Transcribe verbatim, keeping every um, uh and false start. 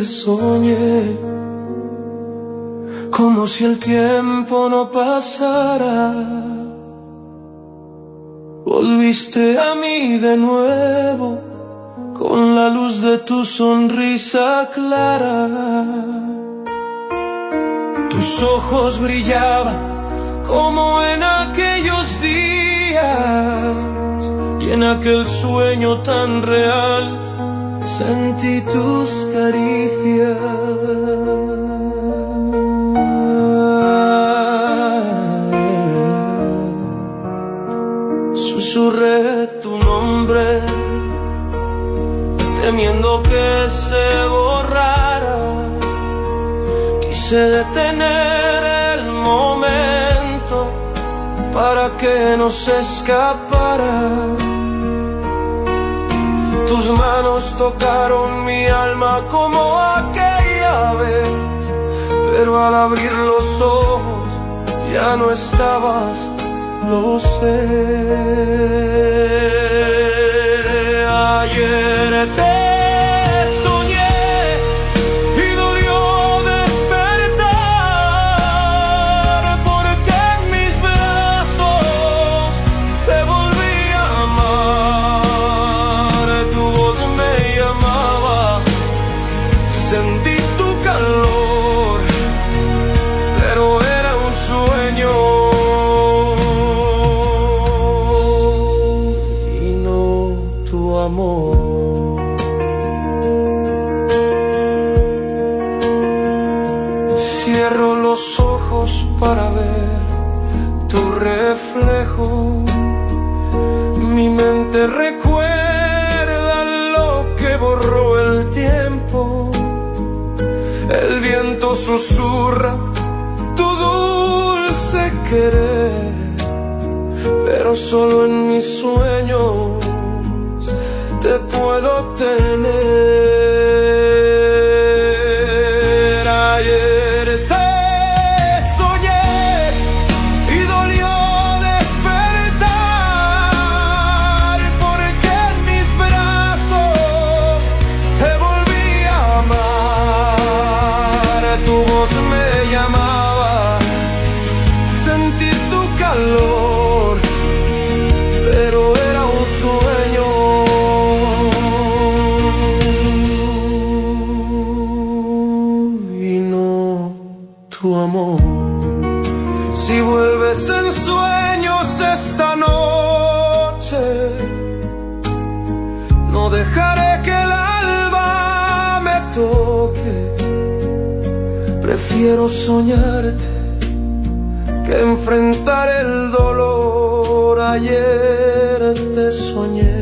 te soñé, como si el tiempo no pasara. Volviste a mí de nuevo, con la luz de tu sonrisa clara. Tus ojos brillaban como en aquellos días, y en aquel sueño tan real sentí tus caricias. Susurré tu nombre, temiendo que se borrara. Quise detener el momento para que no se escapara. Tus manos tocaron mi alma como aquella vez, pero al abrir los ojos ya no estabas, lo sé. Ayer te cierro los ojos para ver tu reflejo. Mi mente recuerda lo que borró el tiempo. El viento susurra tu dulce querer, pero solo en mis sueños te puedo tener. Ayer te soñé y dolió despertar, porque en mis brazos te volví a amar. Tu voz me llamaba, sentí tu calor, pero era un sueño. Tu amor. Si vuelves en sueños esta noche, no dejaré que el alba me toque. Prefiero soñarte que enfrentar el dolor. Ayer te soñé.